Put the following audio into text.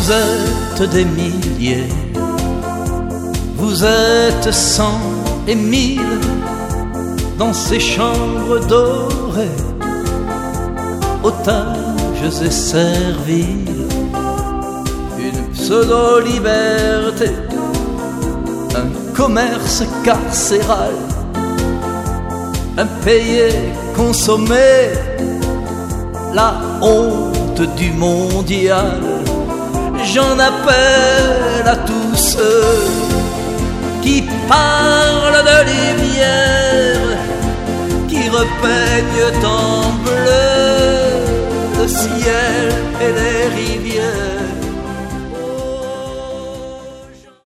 Vous êtes des milliers, vous êtes 100 et 1000 dans ces chambres dorées, otages et serviles, une pseudo-liberté, un commerce carcéral, impayé, consommé, la honte du mondial. J'en appelle à tous ceux qui parlent de lumière, qui repeignent en bleu le ciel et les rivières.